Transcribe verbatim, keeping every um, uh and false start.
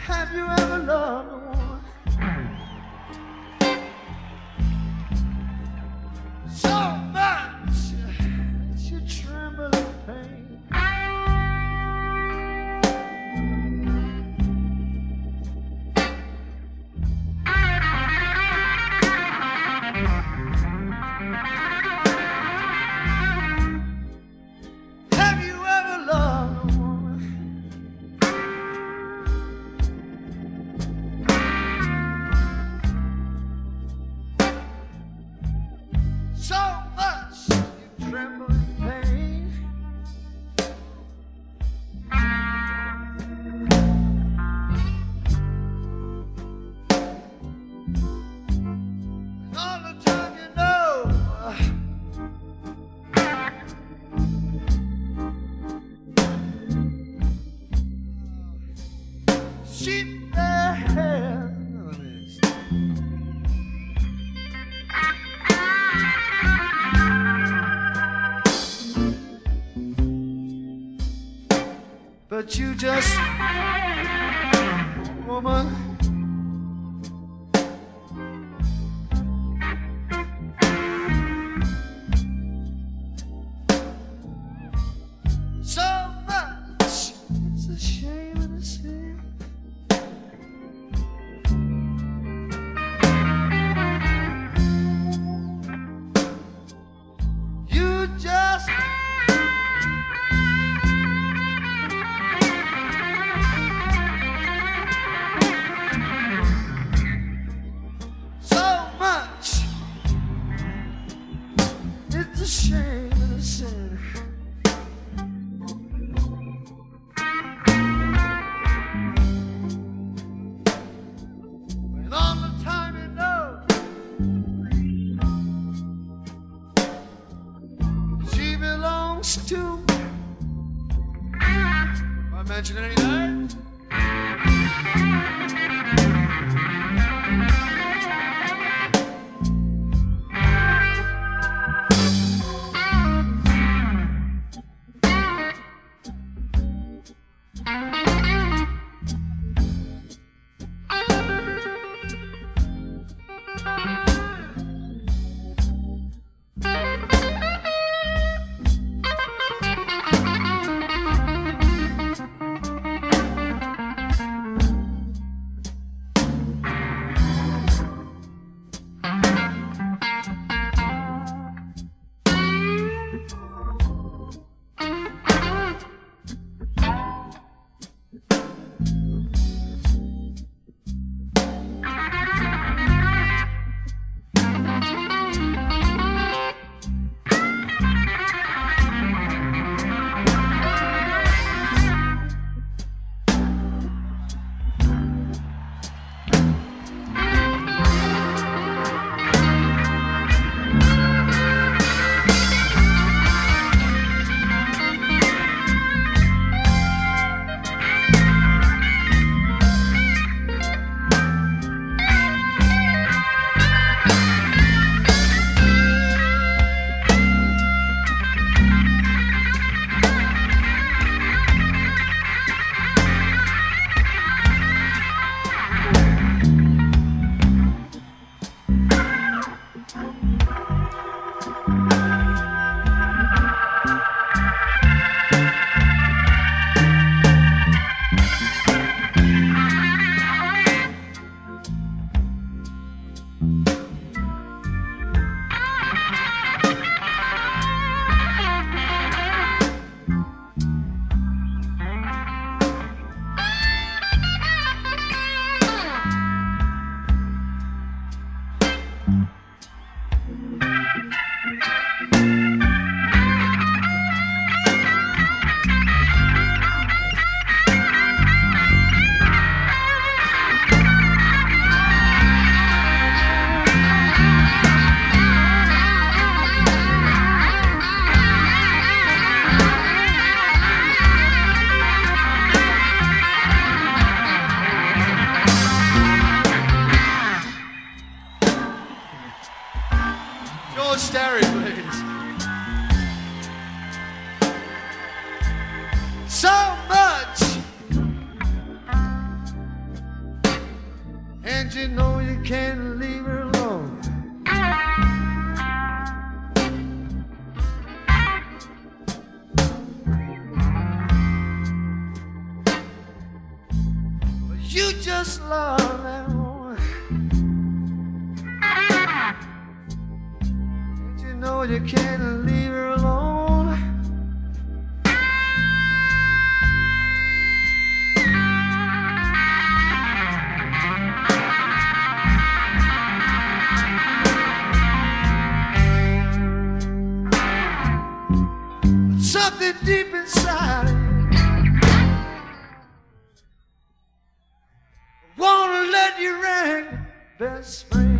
Have you ever loved a woman so much that you tremble in pain? Have you ever loved a woman so much you tremble in pain? And all the time you know she there. But you just, woman, so much, it's a shame and a sin. You just And you know you can't leave her alone. You just love that woman. And you know you can't leave her alone. But something deep inside wanna let you ring, best friend.